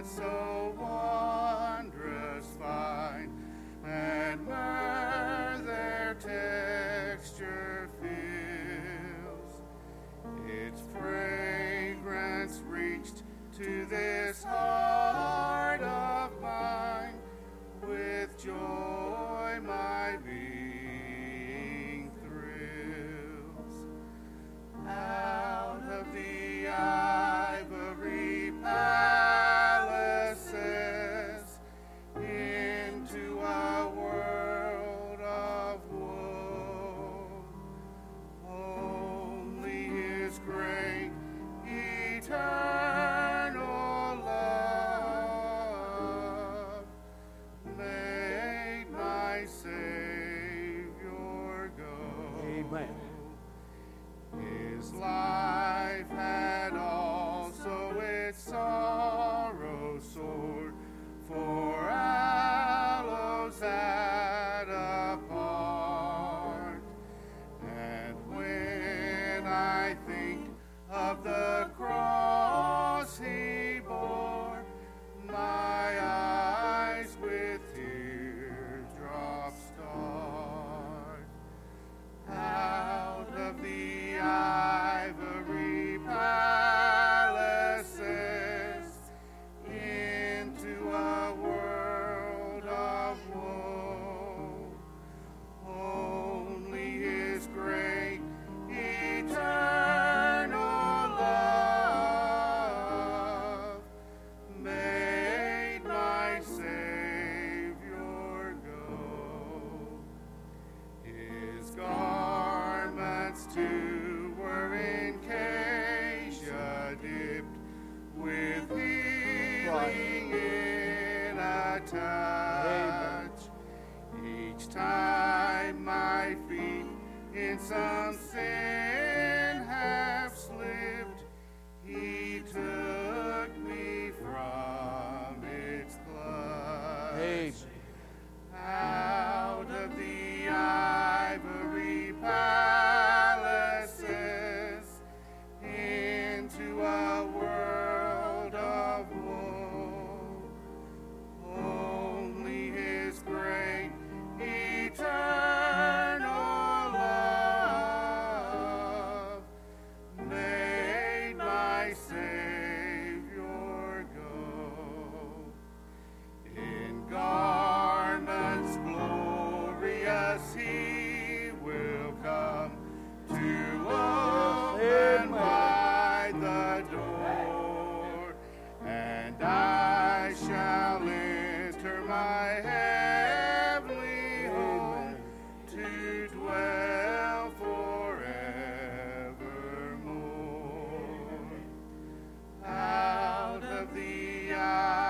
so wondrous fine, and myrrh their texture fills. Its fragrance reached to this heart of mine, with joy my being thrills. Out of the ivory palaces, into a world of woe, only his great eternal love made my Savior go. Amen. His life had also its sorrow sore, for aloes had a part. And when I think of the cross he bore, my eyes with teardrops start. Out of the ivory palaces, into a world of woe, only his great eternal love made my Savior go. His garments too were in cassia dipped, with healing in a touch. Each time my feet in some sin have slipped, he took me from its clutch. Amen. Out of the ivory palaces, into a world of woe, only his great eternal love made my Savior go. In garments glorious he will come to open wide the door, and I shall enter my heavenly home to dwell forevermore. Out of the